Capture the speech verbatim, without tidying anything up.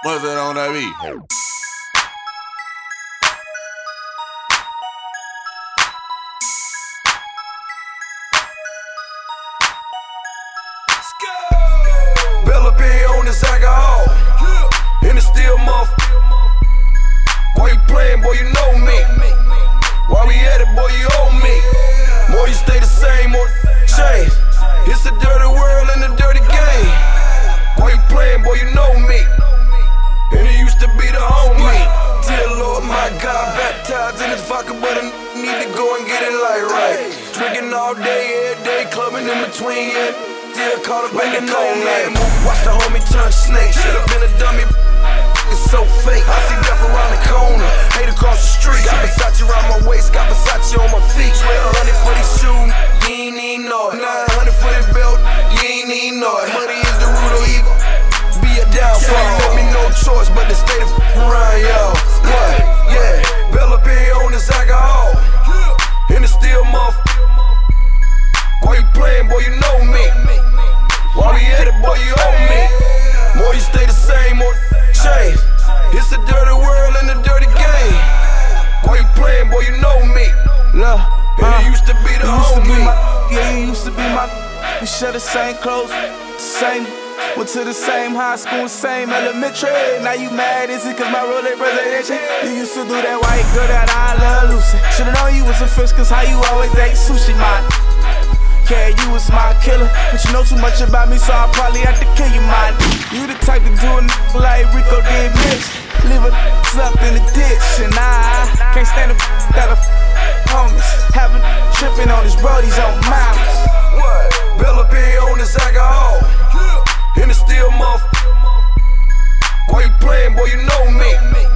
What's that on that beat? Bella P on this alcohol, in the steel muff. Why you playing, boy, you know me. Why we at it, boy, you owe me. More you stay the same, more change. It's a dirty world and a dirty game. Why you playing, boy, you know me. And it used to be the homie. Dear Lord, my God, baptized in his vodka, but I need to go and get it like right. Drinking all day, every day, clubbing in between, yeah. Still call it back in cold night. Watch the homie turn snake. Should've been a dummy, it's so fake. I see death around the corner, hate across the street. Got Versace around my waist, got Versace on my feet. twelve hundred for these shoes, you ain't even know it. nine hundred for this belt, you ain't even know it. Money is the root of evil, be a downfall. You let me no choice but to stay the f around, y'all. What? Yeah, Bella P on this alcohol, in the steel muff. Why you playing, boy, you know me. Why we at it, boy, you owe me. More you stay the same, more change. It's a dirty world and a dirty game. Why you playing, boy, you know me. Look, And uh, you used to be the you used to be homie. my, yeah, you used to be my. We share the same clothes, same. Went to the same high school, same elementary. Now you mad, is it cause my role ain't presidential? You used to do that white girl that I love Lucy. Should've known you was a fish cause how you always ate sushi, man. Yeah, you was my killer, but you know too much about me, so I probably have to kill you, man. You the type to do a n like Rico did Mitch, leave a up in the ditch, and I can't stand a that a homies having tripping on his brodies on mountains. What? Bella P on this alcohol, in the steel muff. Why you playing, boy, you know me.